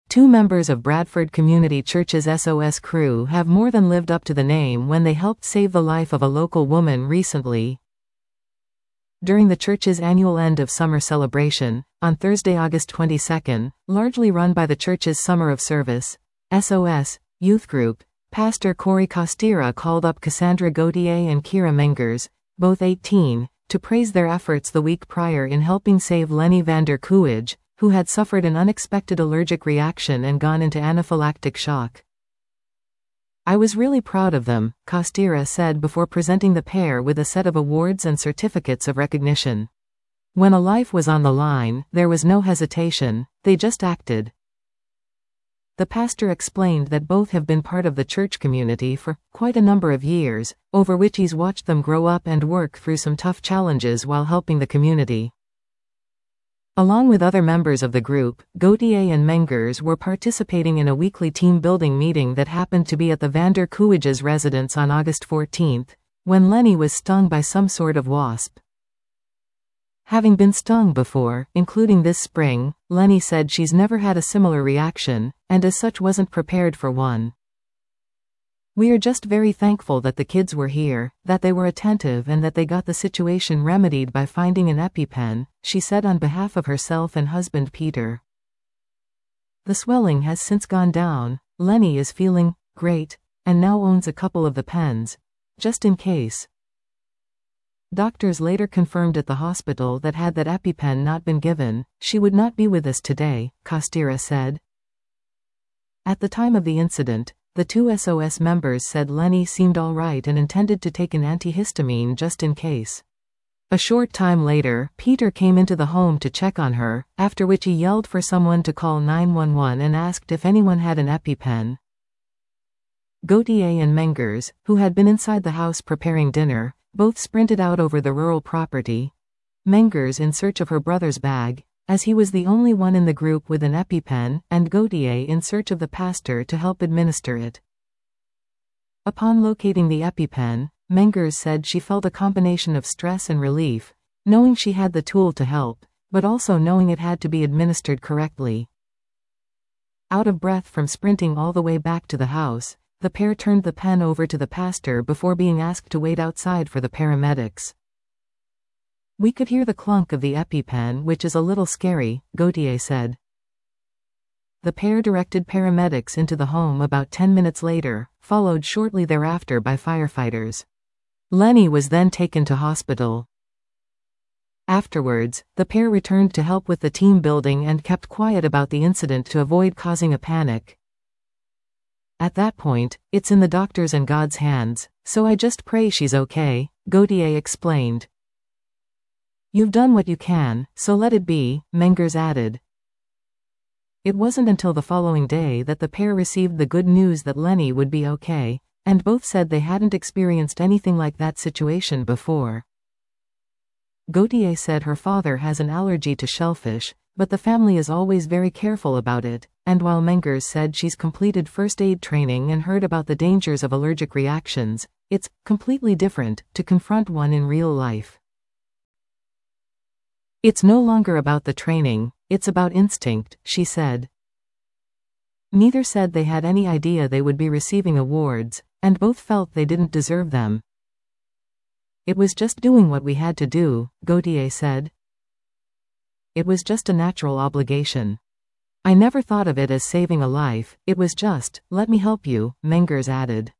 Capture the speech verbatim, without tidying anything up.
Two members of Bradford Community Church's S O S crew have more than lived up to the name when they helped save the life of a local woman recently. During the church's annual end of summer celebration, on Thursday, August twenty-second, largely run by the church's Summer of Service, S O S, youth group, Pastor Corey Costera called up Cassandra Gautier and Kira Mengers, both eighteen, to praise their efforts the week prior in helping save Lenny Vander Kooij, who had suffered an unexpected allergic reaction and gone into anaphylactic shock. "I was really proud of them," Costera said before presenting the pair with a set of awards and certificates of recognition. "When a life was on the line, there was no hesitation, they just acted." The pastor explained that both have been part of the church community for quite a number of years, over which he's watched them grow up and work through some tough challenges while helping the community. Along with other members of the group, Gautier and Mengers were participating in a weekly team-building meeting that happened to be at the Vander Kooij's residence on August fourteenth, when Lenny was stung by some sort of wasp. Having been stung before, including this spring, Lenny said she's never had a similar reaction, and as such wasn't prepared for one. "We are just very thankful that the kids were here, that they were attentive and that they got the situation remedied by finding an EpiPen," she said on behalf of herself and husband Peter. "The swelling has since gone down, Lenny is feeling great, and now owns a couple of the pens, just in case." Doctors later confirmed at the hospital that had that EpiPen not been given, she would not be with us today, Costera said. At the time of the incident, the two S O S members said Lenny seemed all right and intended to take an antihistamine just in case. A short time later, Peter came into the home to check on her, after which he yelled for someone to call nine one one and asked if anyone had an EpiPen. Gautier and Mengers, who had been inside the house preparing dinner, both sprinted out over the rural property, Mengers in search of her brother's bag, as he was the only one in the group with an EpiPen, and Gautier in search of the pastor to help administer it. Upon locating the EpiPen, Mengers said she felt a combination of stress and relief, knowing she had the tool to help, but also knowing it had to be administered correctly. Out of breath from sprinting all the way back to the house, the pair turned the pen over to the pastor before being asked to wait outside for the paramedics. "We could hear the clunk of the EpiPen, which is a little scary," Gautier said. The pair directed paramedics into the home about ten minutes later, followed shortly thereafter by firefighters. Lenny was then taken to hospital. Afterwards, the pair returned to help with the team building and kept quiet about the incident to avoid causing a panic. "At that point, it's in the doctor's and God's hands, so I just pray she's okay," Gautier explained. "You've done what you can, so let it be," Mengers added. It wasn't until the following day that the pair received the good news that Lenny would be okay, and both said they hadn't experienced anything like that situation before. Gautier said her father has an allergy to shellfish, but the family is always very careful about it, and while Mengers said she's completed first aid training and heard about the dangers of allergic reactions, it's completely different to confront one in real life. "It's no longer about the training, it's about instinct," she said. Neither said they had any idea they would be receiving awards, and both felt they didn't deserve them. "It was just doing what we had to do," Gautier said. "It was just a natural obligation. I never thought of it as saving a life, it was just, let me help you," Mengers added.